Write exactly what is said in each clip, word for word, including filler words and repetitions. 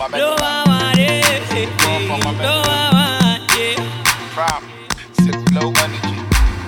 No one want it. No one want it. From sick flow energy.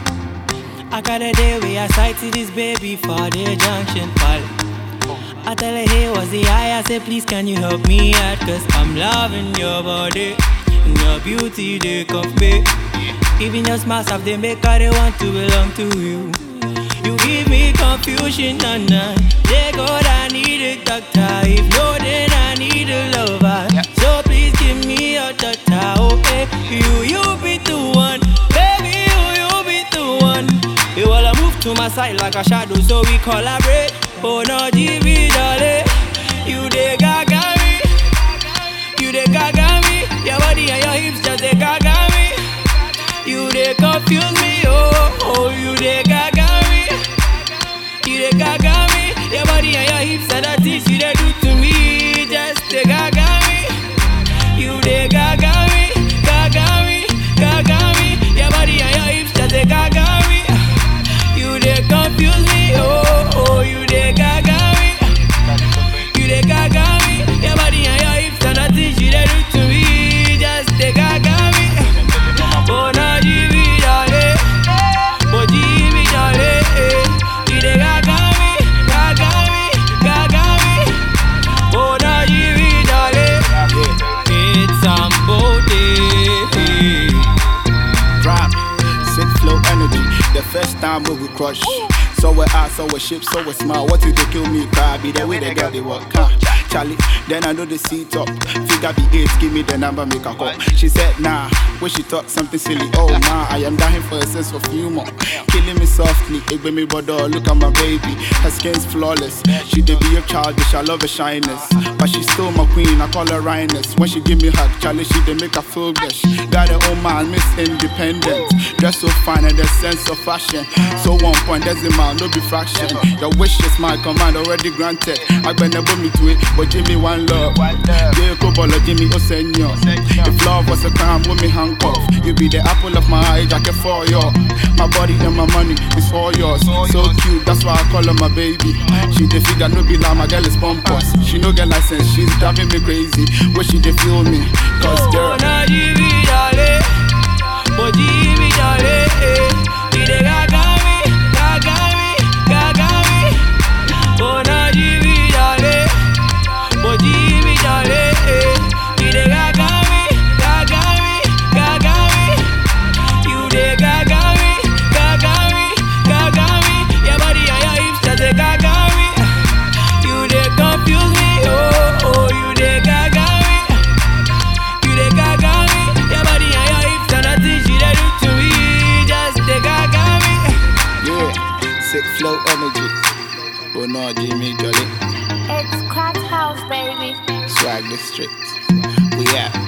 I got a day where I sighted this baby for the junction pal. I tell her, hey, what's the eye? I say, please, can you help me out? Cause I'm loving your body and your beauty, they come me. Even your smiles have they make her they want to belong to you. You give me confusion, nah, nah. They go, I need a doctor. If no, then I need a lover. So please give me a doctor, okay? You, you be the one. Baby, you, you be the one. You wanna move to my side like a shadow, so we collaborate. Oh no, G B, darling. You the gaga me. You the gaga me. Your body and your hips just the gaga me. You the confuse me, oh, oh, you the gaga me. You the gaga me. Your body and your hips and the things you they do to me, just the gaga me. You the gaga me, gaga me, gaga me. Your body and your hips just the gaga me. You the confuse me, oh, oh, you the gaga me. You the gaga me. Your body and your hips and the things you they do to me, just the gaga me. Oh, no, G B, darling. Oh, G B, darling. You the gaga me, gaga me, gaga me. Oh, no, G B, darling. It's somebody. From sick flow energy. The first time we will crush. So we ass, so we ship, so we smile. What if they kill me? Cry be the way they got the work. Huh? Charlie, then I know the seat up. Figure be eight, give me the number, make a call. She said, nah, when she talk something silly. Oh, nah, I am dying for a sense of humor. Killing me softly, it with me brother, look at my baby. Her skin's flawless. She did be a childish, I love her shyness. But she's still my queen, I call her Rhinus. When she give me hug, Charlie, she did make her feel blush. Got her own man, Miss Independent. Dress so fine and the sense of fashion. So one point decimal, no be fraction. Your wish is my command, already granted. I better put me to it, but Jimmy one love. Jacob or Jimmy Osenyo. If love was a crime, with me handcuff. You be the apple of my eye, jacket for you. My body and my money, it's all yours. So cute, that's why I call her my baby. She the figure, no be like my girl is pompous. She no get license, she's driving me crazy. Where she dey feel me? Cause girl, oh, no, G B, darling. Oh, G B, darling. You the gaga me, gaga me, gaga me. Oh, no, G B, darling. Oh, G B, darling. You the gaga me, gaga me, gaga me. You the gaga me, gaga me, gaga me. Your body and your hips just the gaga me. You the confuse me, oh, oh, you the gaga me. You the gaga me. Your body and your hips and the things you they do to me, just the gaga me. yeah, sick flow energy. Oh no, Jimmy Jolly. It's Crack House, baby. Swag district. We out.